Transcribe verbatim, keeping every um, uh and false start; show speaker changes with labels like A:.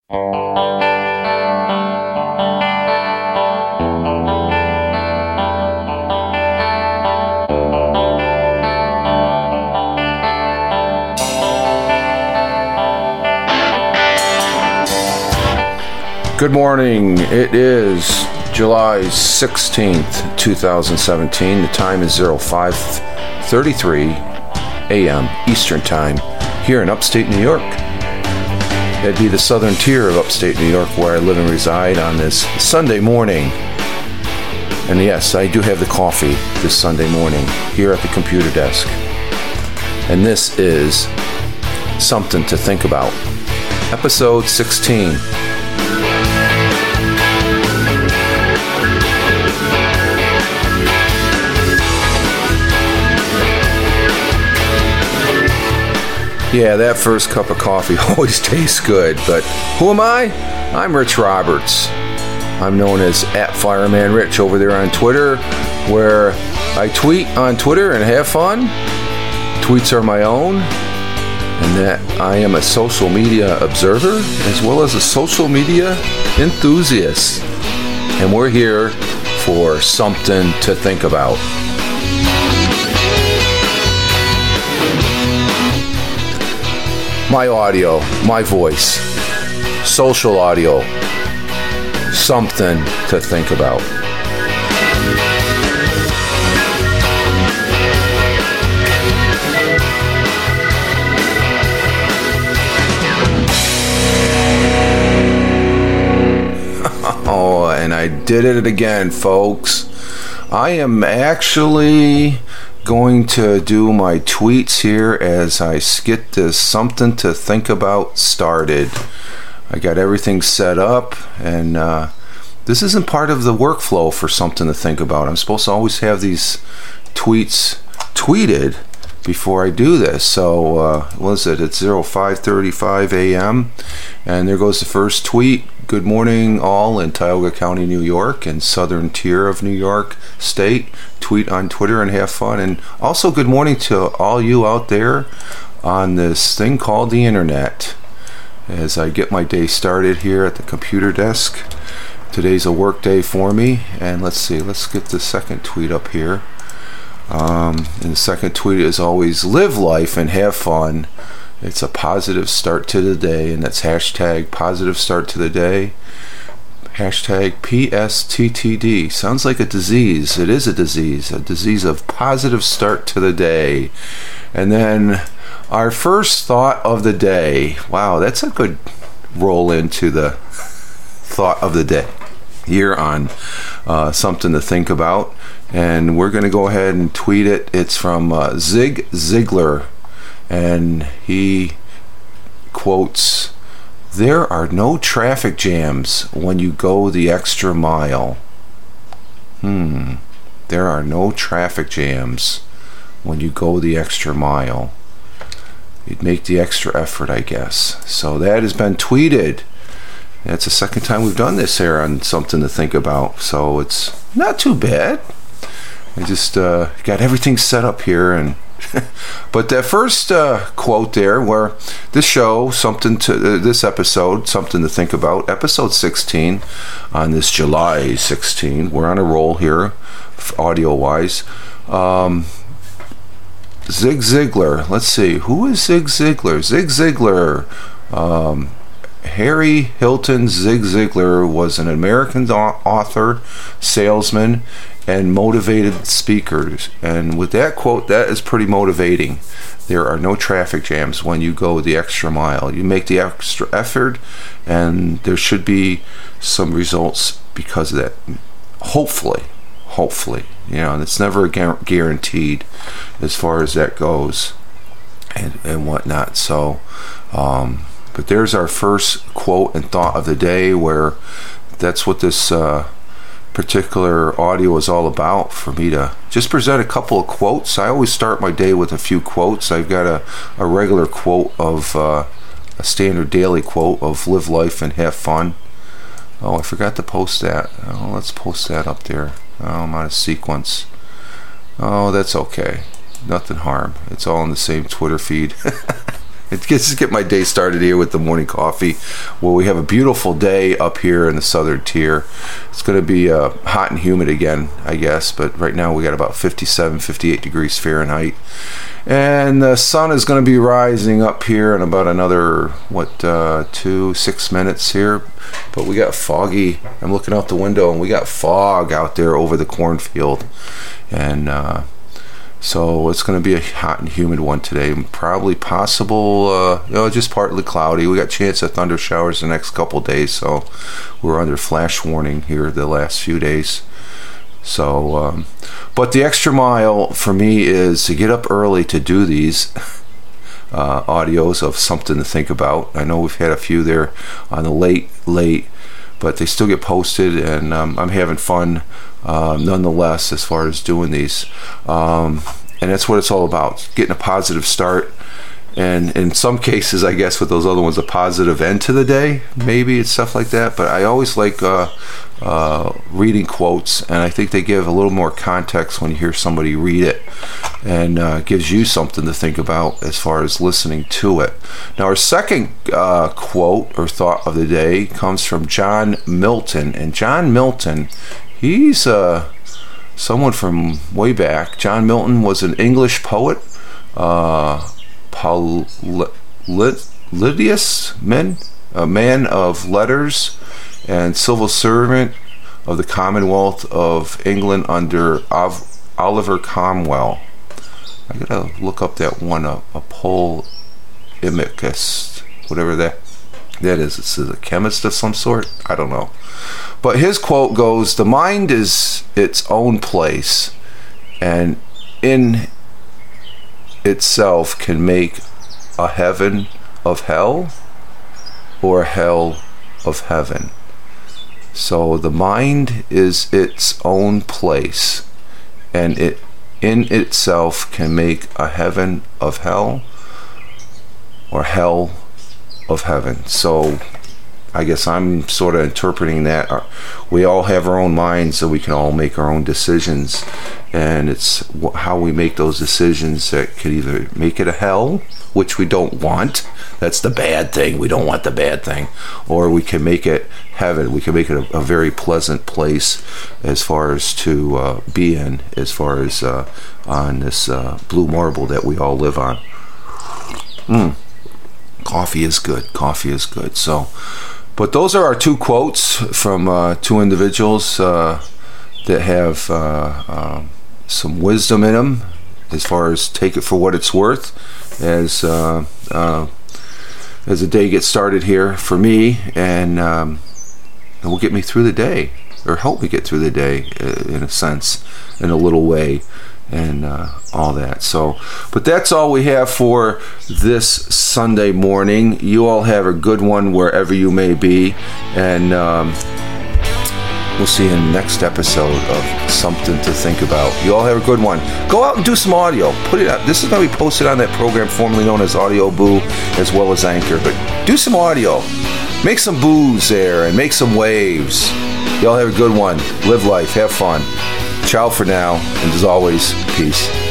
A: Good morning. It is July sixteenth, twenty seventeen. The time is oh five thirty-three a.m. Eastern Time here in upstate New York. That'd be the southern tier of upstate New York where I live and reside on this Sunday morning. And yes, I do have the coffee this Sunday morning here at the computer desk. And this is Something to Think About, episode sixteen. Yeah, that first cup of coffee always tastes good, but who am I? I'm Rich Roberts. I'm known as at Fireman Rich over there on Twitter, where I tweet on Twitter and have fun. Tweets are my own, and that I am a social media observer as well as a social media enthusiast. And we're here for something to think about. My audio, my voice, social audio, something to think about. Oh, and I did it again, folks. I am actually going to do my tweets here as I get this something to think about started. I got everything set up, and uh, this isn't part of the workflow for something to think about. I'm supposed to always have these tweets tweeted before I do this. So uh, what is it? It's oh five thirty-five a.m. and there goes the first tweet. Good morning all in Tioga County, New York, and southern tier of New York State. Tweet on Twitter and have fun. And also good morning to all you out there on this thing called the internet. As I get my day started here at the computer desk. Today's a work day for me. And let's see, let's get the second tweet up here. Um, and the second tweet is always live life and have fun. It's a positive start to the day, and that's hashtag positive start to the day. Hashtag P S T T D. Sounds like a disease. It is a disease. A disease of positive start to the day. And then our first thought of the day. Wow, that's a good roll into the thought of the day here on uh, Something to Think About. And we're going to go ahead and tweet it. It's from uh, Zig Ziglar. And he quotes, "There are no traffic jams when you go the extra mile." Hmm. There are no traffic jams when you go the extra mile. You'd make the extra effort, I guess. So that has been tweeted. That's the second time we've done this here on Something to Think About. So it's not too bad. I just uh, got everything set up here, and but that first uh, quote there, where this show, something to uh, this episode, Something to Think About, episode sixteen, on this July sixteenth, we're on a roll here, audio wise. Um, Zig Ziglar, let's see, who is Zig Ziglar? Zig Ziglar, um, Harry Hilton Zig Ziglar was an American author, salesman, and motivated speakers. And with that quote, that is pretty motivating. There are no traffic jams when you go the extra mile. You make the extra effort, and there should be some results because of that. Hopefully, hopefully, you know, and it's never guaranteed as far as that goes, and and whatnot. So, um, but there's our first quote and thought of the day, where that's what this uh, particular audio is all about, for me to just present a couple of quotes. I always start my day with a few quotes. I've got a, a regular quote of uh, a standard daily quote of live life and have fun. Oh, I forgot to post that. Oh, let's post that up there. Oh, I'm out of sequence. Oh, that's okay. Nothing harm. It's all in the same Twitter feed. it gets to get my day started here with the morning coffee. Well, we have a beautiful day up here in the southern tier. It's going to be uh, hot and humid again, I guess, but right now we got about fifty-seven, fifty-eight degrees Fahrenheit. And the sun is going to be rising up here in about another, what, uh, two, six minutes here. But we got foggy. I'm looking out the window, and we got fog out there over the cornfield. And uh, so it's going to be a hot and humid one today. Probably possible, uh, you know, just partly cloudy. We got a chance of thunder showers the next couple days, so we're under flash warning here the last few days. So, um, but the extra mile for me is to get up early to do these uh, audios of something to think about. I know we've had a few there on the late, late, but they still get posted, and um, I'm having fun uh, nonetheless as far as doing these. Um, and that's what it's all about, getting a positive start. And in some cases, I guess with those other ones, a positive end to the day, maybe, and stuff like that. But I always like uh, uh, reading quotes, and I think they give a little more context when you hear somebody read it, and uh, gives you something to think about as far as listening to it. Now, our second uh, quote or thought of the day comes from John Milton. And John Milton, he's uh, someone from way back. John Milton was an English poet. Uh, Polydius men, a man of letters and civil servant of the Commonwealth of England under Oliver Cromwell. I gotta look up that one, a, a Polemicus, whatever that that is. It's a chemist of some sort. I don't know. But his quote goes, "The mind is its own place, and in itself can make a heaven of hell or a hell of heaven." So the mind is its own place, and it in itself can make a heaven of hell or hell of heaven. So I guess I'm sort of interpreting that we all have our own minds, so we can all make our own decisions, and it's how we make those decisions that could either make it a hell, which we don't want. That's the bad thing. We don't want the bad thing. Or we can make it heaven. We can make it a, a very pleasant place as far as to uh, be in, as far as uh, on this uh, blue marble that we all live on. Mm. Coffee is good. Coffee is good. So, but those are our two quotes from uh, two individuals uh, that have uh, uh, some wisdom in them, as far as take it for what it's worth, as uh, uh, as the day gets started here for me, and um, it will get me through the day, or help me get through the day, uh, in a sense, in a little way, and uh, all that. So, but that's all we have for this Sunday morning. You all have a good one wherever you may be, and um, we'll see you in the next episode of Something to Think About. You all have a good one. Go out and do some audio. Put it up. This is going to be posted on that program formerly known as Audio Boo, as well as Anchor. But do some audio. Make some boos there and make some waves. You all have a good one. Live life. Have fun. Ciao for now. And as always, peace.